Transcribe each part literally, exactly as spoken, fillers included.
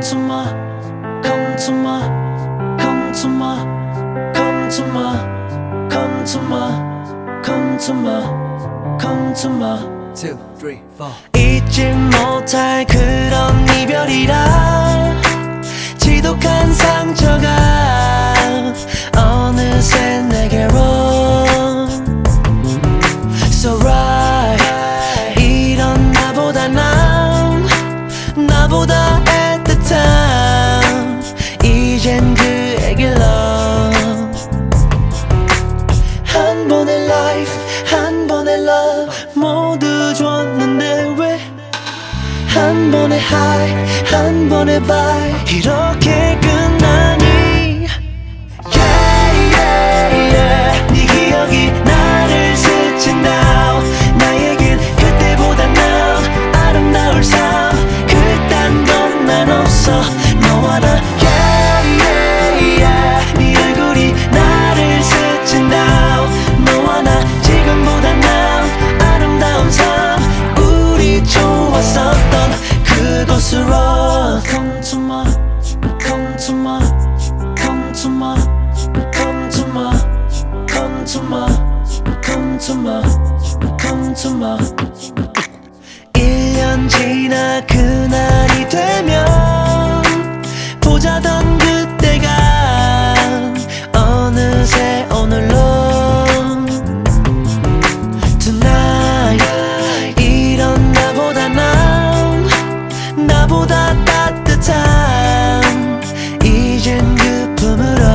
to my, come to my, come to my, come to my, come to my, come to my, come to my. two, three, four. 잊지 못할 그런 이별이라 지독한 상처가 어느새 내게로 So right 이런 나보다 난 나보다 애틋한 이젠 그에게 love 한 번의 life 한 번의 love 모두 줬는데 왜 한 번의 high 한 번의 bye 이렇게 끝나니 Yeah yeah yeah 네 기억이 나를 스친다 나에겐 그때보다 난 아름다울 삶 그딴 것만 없어 너와 나 Yeah yeah yeah 네 얼굴이 나를 스친다 너와 나 지금보다 난 아름다운 삶 우리 좋았었던 그곳으로 Come to my, come to my, come to my, come to my, come to my, come to my, come to my. 일 년 지나 그날이 되면 보자던 그때가 어느새 오늘로 Tonight 이런 나보다 난 나보다 따뜻한 이젠 그 품으로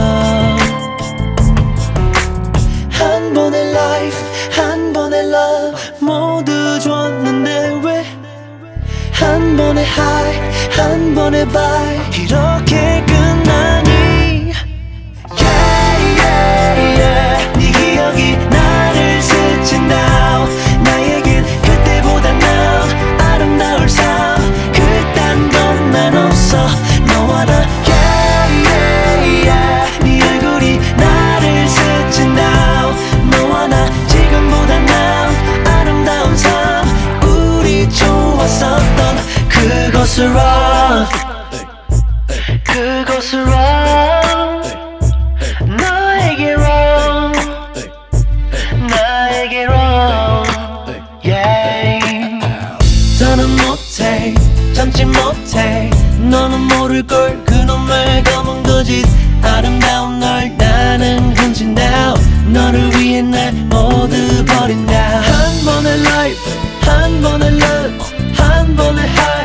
한 번의 life 한 번의 love 모두 줬는데 왜 한 번의 high 한 번의 bye 이렇게 끝나니 Yeah yeah yeah 네 기억이 나를 스친다 나에겐 그때보다 난 아름다울 삶 그딴 것만 없어 너와 나 Yeah yeah yeah 네 얼굴이 나를 스친다 너와 나 지금보다 난 아름다운 삶 우리 좋았었던 그곳으로 그곳으로 너에게로 나에게로 Yeah 더는 못해 참지 못해 너는 모를걸 그놈의 검은 거짓 아름다운 널 나는 훔친다 너를 위해 날 모두 버린다 한 번의 life 한 번의 love 한 번의 heart